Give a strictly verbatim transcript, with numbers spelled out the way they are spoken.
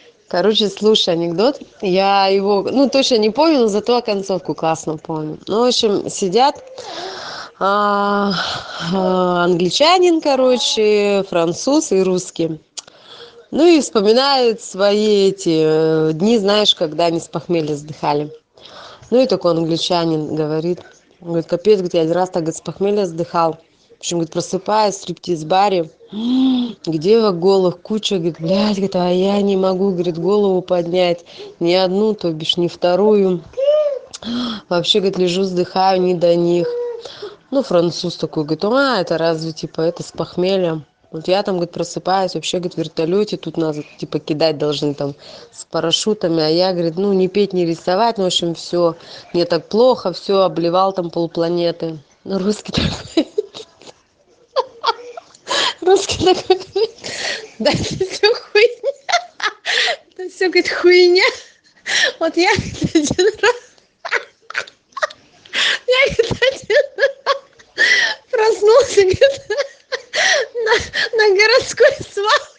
Короче, слушай анекдот. Я его, ну, точно не помню, но зато концовку классно помню. Ну, в общем, сидят а, а, англичанин, короче, француз и русский. Ну и вспоминают свои эти э, дни, знаешь, когда они с похмелья сдыхали. Ну и такой англичанин говорит, говорит, капец, говорит, я один раз так говорит, с похмелья сдыхал. В общем, говорит, просыпаюсь в стриптиз-баре, где во голых куча, говорит, блядь, говорит, а я не могу, говорит, голову поднять, ни одну, то бишь, ни вторую. Вообще, говорит, лежу, вздыхаю, не до них. Ну, француз такой, говорит, а, это разве, типа, это с похмельем? Вот я там, говорит, просыпаюсь, вообще, говорит, в вертолете, тут нас, типа, кидать должны там с парашютами, а я, говорит, ну, не петь, не рисовать, ну, в общем, все, мне так плохо, все, обливал там полпланеты. Ну, русский такой, русский такой, да, это все хуйня, это все, говорит, хуйня. Вот я, говорит, один раз, я, говорит, один проснулся, говорит, на, на городской свалке.